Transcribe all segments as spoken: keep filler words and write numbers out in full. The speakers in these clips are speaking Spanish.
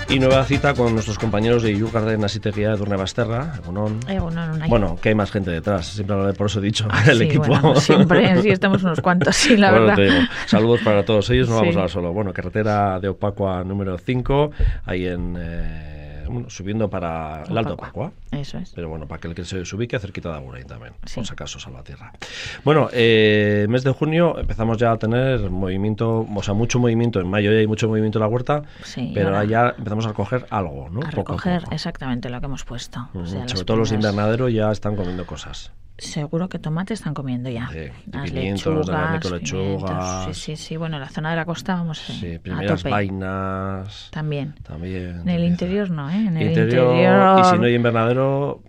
Y nueva cita con nuestros compañeros de Iurgarden Asitegia de Edurne Basterra, Egunon. Egunon, bueno, que hay más gente detrás, siempre hablaré, por eso he dicho, ah, el sí, equipo. Bueno, pues siempre, sí, estamos unos cuantos, sí, la bueno, verdad. Te digo, saludos para todos ellos, no sí. vamos a hablar solo. Bueno, carretera de Opacua número cinco, ahí en... Eh, Bueno, subiendo para el Alto Opacua. Eso es. Pero bueno, para que el que se ubique cerquita de Agurain también, sí. por si acaso Salvatierra. Bueno, eh, mes de junio empezamos ya a tener movimiento, o sea, mucho movimiento. En mayo ya hay mucho movimiento en la huerta, sí, pero ahora ya empezamos a recoger algo, ¿no? A poco recoger a poco. exactamente lo que hemos puesto. Uh-huh. O sea, Sobre todo los de invernadero ya están comiendo cosas. Seguro que tomate están comiendo ya. Sí, las pimientos, lechugas, lechugas. Sí, sí, sí. Bueno, en la zona de la costa vamos sí, a primeras tope. vainas. También. También. En el interior no, ¿eh? En el interior, interior. Y si no hay invernadero.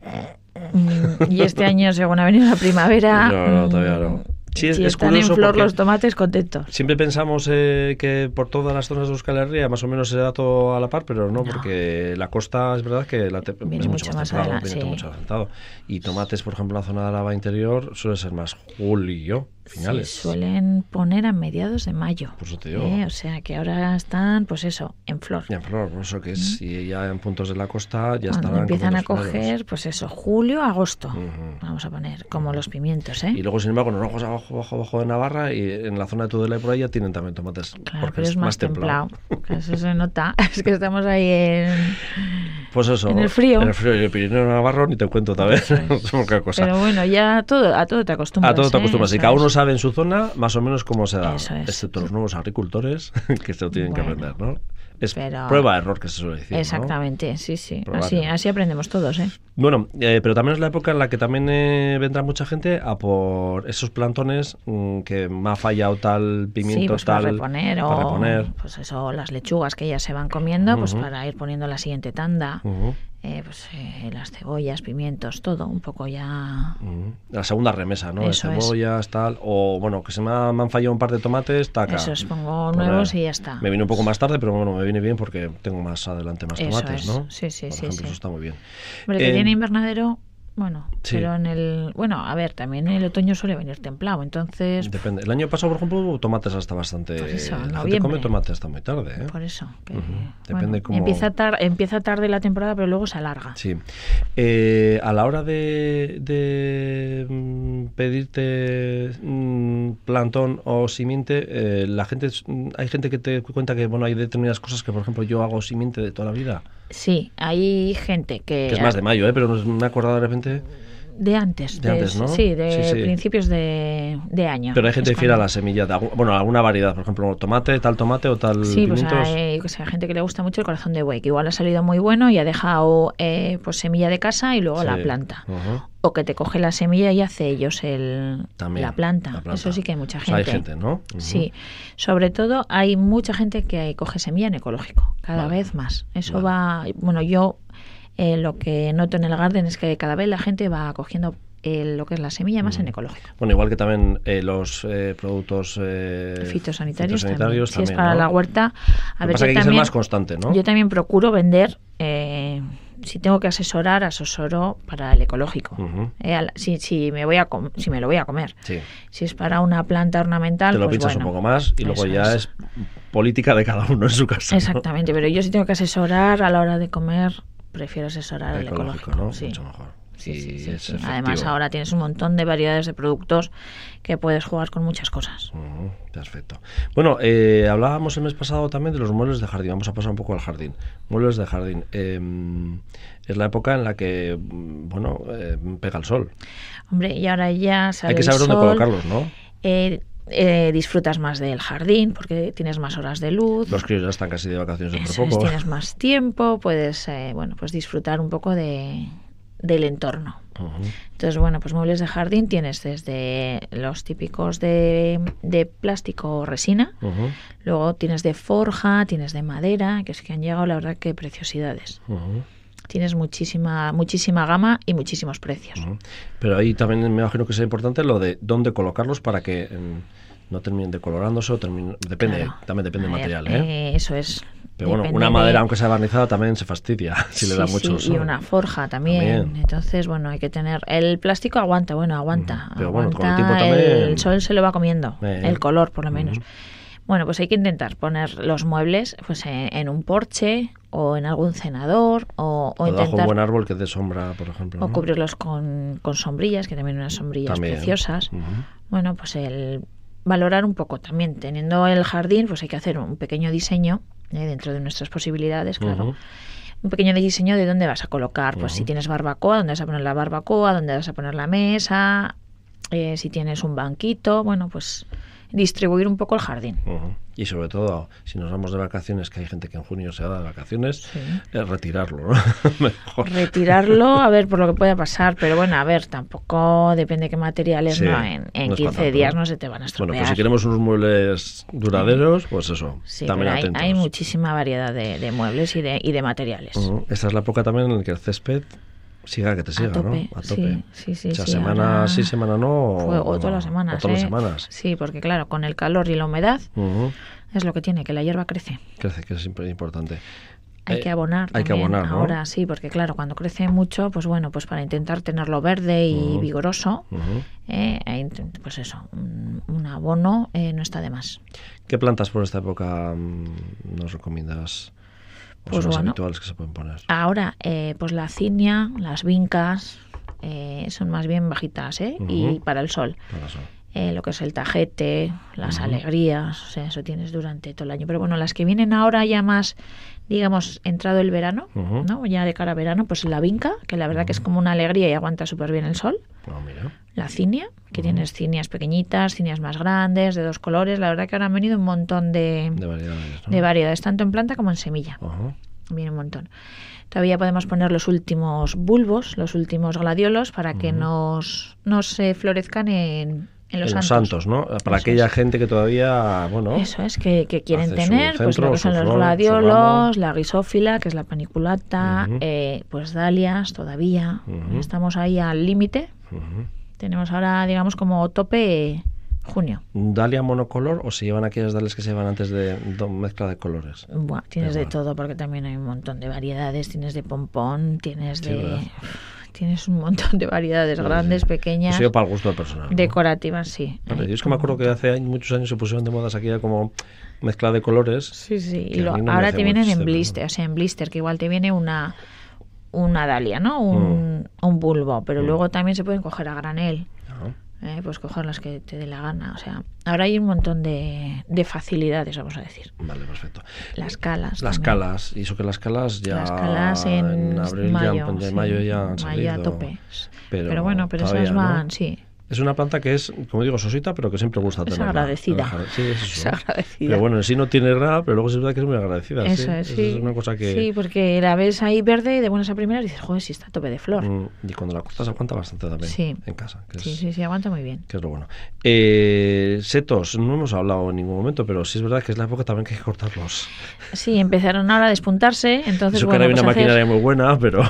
Y este año, según ha venido la primavera. No, no, todavía no. Sí, es, si es están en flor los tomates, contentos. Siempre pensamos eh, que por todas las zonas de Euskal Herria más o menos se da todo a la par, pero no, no. porque la costa es verdad que la te- viene es mucho, mucho más, más adelante. viene Sí. mucho adelantado. Y tomates, por ejemplo, en la zona de Álava interior suele ser más julio, finales. Se suelen poner a mediados de mayo. Por eso te digo. ¿eh? O sea que ahora están, pues eso, en flor. Ya en flor, por eso que es, y ya en puntos de la costa ya Cuando estarán empiezan a comiendo coger, primeros. pues eso, julio, agosto, Uh-huh. vamos a poner, como los pimientos, ¿eh? Y luego, sin embargo, nos vamos abajo, abajo, abajo de Navarra y en la zona de Tudela y por ahí ya tienen también tomates. Claro, porque pero es más, más templado. templado. Eso se nota. Es que estamos ahí en... Pues eso. En el frío. En el frío. Y el Pirineo Navarro ni te cuento también. Por qué cosa. Pero bueno, ya todo, a todo te acostumbras. A todo te acostumbras. ¿eh? Y cada uno sabe en su zona más o menos cómo se da. Eso es. Excepto los nuevos agricultores que se lo tienen bueno, que aprender, ¿no? Es pero... prueba-error que se suele decir, Exactamente, ¿no? sí, sí. Probar, así, ¿no? así aprendemos todos, ¿eh? Bueno, eh, pero también es la época en la que también eh, vendrá mucha gente a por esos plantones mmm, que me ha fallado tal pimiento, sí, pues tal... para reponer, para o reponer. Pues eso, las lechugas que ya se van comiendo, Uh-huh. pues para ir poniendo la siguiente tanda. Uh-huh. Eh, pues eh, las cebollas, pimientos, todo un poco ya... Uh-huh. La segunda remesa, ¿no? Eso de cebollas, es. Tal... O, bueno, que se me, ha, me han fallado un par de tomates, taca. Eso es, pongo Poner. nuevos y ya está. Me vine un poco más tarde, pero bueno, me viene bien porque tengo más adelante más eso tomates, es. ¿no? Sí, sí, Por sí. ejemplo, sí. eso está muy bien. Hombre, que Eh, tiene invernadero... Bueno, sí. pero en el... Bueno, a ver, también en el otoño suele venir templado, entonces... Depende. El año pasado, por ejemplo, hubo tomates hasta bastante... Por eso, en la gente noviembre. come tomate hasta muy tarde, ¿eh? Por eso. Que, Uh-huh. bueno, Depende cómo... empieza, tar empieza tarde la temporada, pero luego se alarga. Sí. Eh, a la hora de, de mm, pedirte mm, plantón o simiente, eh, la gente hay gente que te cuenta que bueno hay determinadas cosas que, por ejemplo, yo hago simiente de toda la vida. Sí, hay gente que... Que es más de mayo, ¿eh? Pero me he acordado de repente... De antes. De, de antes, ¿no? Sí, de sí, sí. principios de, de año. Pero hay gente es que fiera cuando... la semilla de algún, bueno, alguna variedad, por ejemplo, tomate, tal tomate o tal sí, pimientos. pues hay, yo que sé, hay gente que le gusta mucho el corazón de buey, que igual ha salido muy bueno y ha dejado eh, pues semilla de casa y luego Sí. la planta. Uh-huh. O que te coge la semilla y hace ellos el, También, la, planta. la planta. Eso sí que hay mucha O gente. sea, hay gente, ¿no? Uh-huh. Sí. Sobre todo hay mucha gente que coge semilla en ecológico, cada Vale. vez más. Eso Vale. va... Bueno, yo eh, lo que noto en el garden es que cada vez la gente va cogiendo el, lo que es la semilla más mm. en ecológico. Bueno, igual que también eh, los eh, productos eh, fitosanitarios, fitosanitarios también. también, Si es para ¿no? la huerta... A Lo ver, pasa que hay que también, ser más constante, ¿no? Yo también procuro vender... Eh, si tengo que asesorar, asesoro para el ecológico. Uh-huh. Eh, si, si, me voy a si me lo voy a comer. Sí. Si es para una planta ornamental, te lo pues pinchas bueno, un poco más y luego ya es. es política de cada uno en su casa. Exactamente, ¿no? Pero yo si tengo que asesorar a la hora de comer, prefiero asesorar el, el ecológico, ecológico, ¿no? Sí. Mucho mejor. Sí, sí, sí, es sí. Además ahora tienes un montón de variedades de productos que puedes jugar con muchas cosas. Uh-huh, perfecto. Bueno, eh, hablábamos el mes pasado también de los muebles de jardín. Vamos a pasar un poco al jardín. Muebles de jardín. Eh, es la época en la que, bueno, eh, pega el sol. Hombre, y ahora ya sale Hay que saber el dónde sol, colocarlos, ¿no? Eh, eh, disfrutas más del jardín porque tienes más horas de luz. Los críos ya están casi de vacaciones dentro Eso de poco. Es, tienes más tiempo, puedes, eh, bueno, pues disfrutar un poco de... del entorno. Uh-huh. Entonces, bueno, pues muebles de jardín tienes desde los típicos de, de plástico o resina, Uh-huh. luego tienes de forja, tienes de madera, que es que han llegado, la verdad, que preciosidades. Uh-huh. Tienes muchísima muchísima gama y muchísimos precios. Uh-huh. Pero ahí también me imagino que es importante lo de dónde colocarlos para que eh, no terminen decolorándose o terminen... Depende, claro. también depende del material, ¿eh? eh Eso es. Pero bueno, Depende una madera, de... aunque sea barnizada, también se fastidia si sí, le da mucho sí, sol. y una forja también. también. Entonces, bueno, hay que tener... El plástico aguanta, bueno, aguanta. Uh-huh. Pero aguanta, bueno, con el tiempo también... El sol se lo va comiendo, eh. el color por lo menos. Uh-huh. Bueno, pues hay que intentar poner los muebles pues en, en un porche o en algún cenador, o, o, o intentar... debajo un buen árbol que dé sombra, por ejemplo, O ¿no? cubrirlos con, con sombrillas, que también hay unas sombrillas También. preciosas. Uh-huh. Bueno, pues el valorar un poco también, teniendo el jardín, pues hay que hacer un pequeño diseño, eh, dentro de nuestras posibilidades, claro. Uh-huh. Un pequeño diseño de dónde vas a colocar, pues Uh-huh. si tienes barbacoa, dónde vas a poner la barbacoa, dónde vas a poner la mesa, eh, si tienes un banquito, bueno, pues distribuir un poco el jardín. Uh-huh. Y sobre todo, si nos vamos de vacaciones, que hay gente que en junio se va de vacaciones, Sí. es retirarlo, ¿no? Mejor. Retirarlo, a ver por lo que pueda pasar, pero bueno, a ver, tampoco depende qué materiales, Sí, ¿no? En, en no es quince para tanto, días ¿no? no se te van a estropear. Bueno, pues si queremos unos muebles duraderos, pues eso, Sí, también pero hay, atentos. hay muchísima variedad de, de muebles y de, y de materiales. Uh-huh. Esta es la época también en la que el césped siga que te siga, A tope, ¿no? A tope. sí, sí, sí. O sea, sí, semana ahora sí, semana no. O, fue- o todas las semanas. O todas las ¿eh? semanas. Sí, porque claro, con el calor y la humedad Uh-huh. es lo que tiene, que la hierba crece. Crece, que es imp- importante. Hay Eh, que abonar Hay que también abonar, ¿no? ahora, sí, porque claro, cuando crece mucho, pues bueno, pues para intentar tenerlo verde y Ujú. vigoroso, Uh-huh. eh, e intent- pues eso, un, un abono eh, no está de más. ¿Qué plantas por esta época mm, nos recomiendas? ¿O Pues son las bueno. habituales que se pueden poner? Ahora, eh, pues la cinia, las vincas, eh, son más bien bajitas, ¿eh? Ujú. Y para el sol. Para eso. Eh, lo que es el tajete, las Ujú. alegrías, o sea, eso tienes durante todo el año. Pero bueno, las que vienen ahora ya más, digamos, entrado el verano, Ujú. ¿no? Ya de cara a verano, pues la vinca, que la verdad que es como una alegría y aguanta súper bien el sol. Ah, mira. La cinia, que Ujú. tienes cinias pequeñitas, cinias más grandes, de dos colores. La verdad que ahora han venido un montón de, De variedades, ¿no? de variedades, tanto en planta como en semilla. Ajá. Viene un montón. Todavía podemos poner los últimos bulbos, los últimos gladiolos, para que Ujú. nos, nos eh, florezcan en, en los En los santos. santos, ¿no? Para Eso aquella es. gente que todavía, bueno, Eso es, que, que quieren hace su tener, pues centro, lo que su son los flor, su gladiolos, ramo. la grisófila, que es la paniculata, Ujú. eh, pues dalias todavía. Ujú. Estamos ahí al límite. ujú. Tenemos ahora, digamos, como tope eh, junio. ¿Dalia monocolor o se llevan aquellas dalias que se llevan antes de do- mezcla de colores? Buah, tienes de Igual. todo, porque también hay un montón de variedades. Tienes de pompón, tienes Sí, de... ¿verdad? Tienes un montón de variedades, Sí, grandes, sí. pequeñas, Eso yo para el gusto personal, ¿no? decorativas, sí. Vale, Hay yo es que me un acuerdo que montón. hace años- muchos años se pusieron de modas aquí ya como mezcla de colores. Sí, sí. que Y a lo- mí no me ahora hace te vienen mucho en este, blister, pero- o sea, en blister, que igual te viene una una dalia, ¿no? Un, un bulbo, pero Mm. luego también se pueden coger a granel. Ajá. Eh, pues coger las que te dé la gana. O sea, ahora hay un montón de, de facilidades, vamos a decir. Vale, perfecto. Las calas. Las también. calas, y eso que las calas ya Las calas en, abril mayo. ya, en sí, mayo ya han mayo salido. a tope. Pero, Pero, bueno, pero todavía esas no. van, sí. Es una planta que es, como digo, sosita, pero que siempre gusta Es tenerla. agradecida. En el jardín. Sí, es Es eso. agradecida. Pero bueno, en sí no tiene nada, pero luego es verdad que es muy agradecida. Eso sí. es, Esa sí. es una cosa que... Sí, porque la ves ahí verde y de buenas a primeras y dices, joder, si está a tope de flor. Mm, y cuando la cortas aguanta bastante también Sí. en casa. Que Sí, es, sí, sí, aguanta muy bien. que es lo bueno. Eh, setos, no hemos hablado en ningún momento, pero sí es verdad que es la época también que hay que cortarlos. Sí, empezaron ahora a despuntarse, entonces Eso que bueno, ahora hay pues una haces- maquinaria muy buena, pero...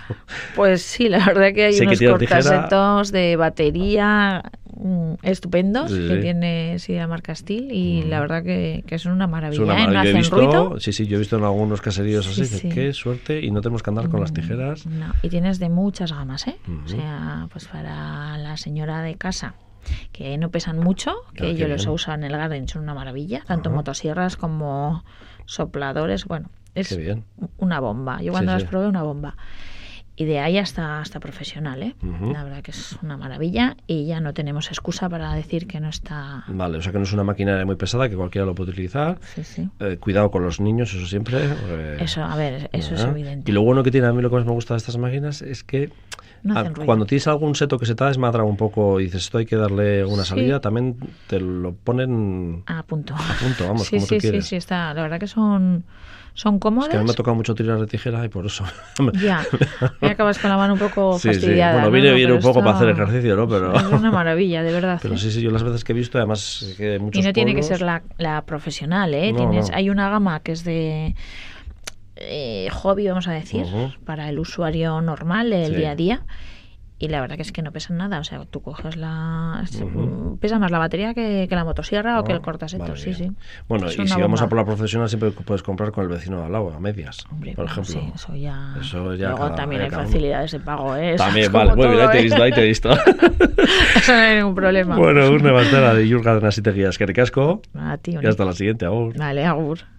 Pues sí, la verdad que hay Si hay que unos tirar tijera. cortasetos de batería mm, estupendos Sí, que sí. tiene sí, la marca Steel y Mm. la verdad que, que son una maravilla, Es una ¿eh? No maravilla. Yo he hacen visto, ruido. sí, sí, yo he visto en algunos caseríos Sí, así, que sí. qué suerte, y no tenemos que andar con las Mm, tijeras. No, y tienes de muchas gamas, ¿eh? Ujú. O sea, pues para la señora de casa que no pesan mucho, que Ah, qué yo los bien. uso en el garden, son una maravilla, tanto Ajá. motosierras como sopladores, bueno, es Qué bien. una bomba. Yo cuando Sí, las sí. probé, una bomba. Y de ahí hasta, hasta profesional, ¿eh? Ujú. La verdad que es una maravilla y ya no tenemos excusa para decir que no está... Vale, o sea que no es una maquinaria muy pesada, que cualquiera lo puede utilizar. Sí, sí. Eh, cuidado con los niños, eso siempre. eh, Eso, a ver, eso es ¿verdad? evidente. Y lo bueno que tiene a mí, lo que más me gusta de estas máquinas es que No ah, hacen ruido. cuando tienes algún seto que se te ha desmadrado un poco y dices esto hay que darle una Sí. salida, también te lo ponen A punto. a punto, vamos, sí, como sí, tú sí, quieres. sí, está. La verdad que son, son Es cómodas. que a mí me ha tocado mucho tirar de tijera y por eso. Ya, y acabas con la mano un poco Sí, sí. fastidiada. Bueno, ¿no? viene No, bien pero un poco esto para hacer ejercicio, ¿no? Pero, Es una maravilla, de verdad. pero ¿eh? sí, sí, yo las veces que he visto, además es que muchos Y no tiene que pueblos- ser la, la profesional, ¿eh? No, Tienes, no. Hay una gama que es de eh, hobby, vamos a decir, Ujú. para el usuario normal del Sí. día a día. Y la verdad que es que no pesan nada. O sea, tú coges la... Ujú. Pesa más la batería que, que la motosierra o que Ah, el cortasetos. vale, Sí, sí. bien. Bueno, Es y una si vamos a bomba. por la profesional, siempre puedes comprar con el vecino de al lado, a medias, Hombre, por bueno, ejemplo. sí, eso ya... Eso ya Luego cada- también ya hay cada uno. facilidades de pago, ¿eh? Eso También, es vale, como muy bien, todo, ahí te he ¿eh? visto, ahí te he visto. Eso no hay ningún problema. Bueno, una bastera de Jurga de Nasiteguías, que ricasco. A ti, Y hasta la siguiente, agur. Vale, agur.